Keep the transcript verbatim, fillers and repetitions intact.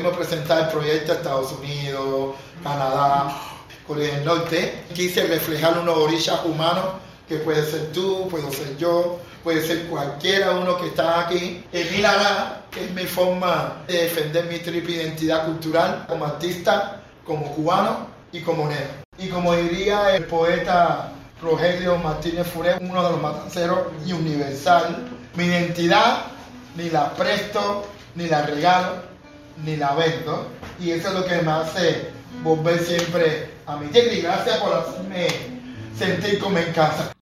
pudimos presentar el proyecto a Estados Unidos, Canadá, Corea del Norte. Quise reflejar unos orillas humanos que puede ser tú, puedo ser yo, puede ser cualquiera uno que está aquí. Emil Ará es mi forma de defender mi triple identidad cultural como artista, como cubano y como negro. Y como diría el poeta Rogelio Martínez Furé, uno de los matanceros y universal, mi identidad ni la presto, ni la regalo, ni la vendo. Y eso es lo que me hace volver siempre a mi tierra. Y gracias por hacerme sentir como en casa.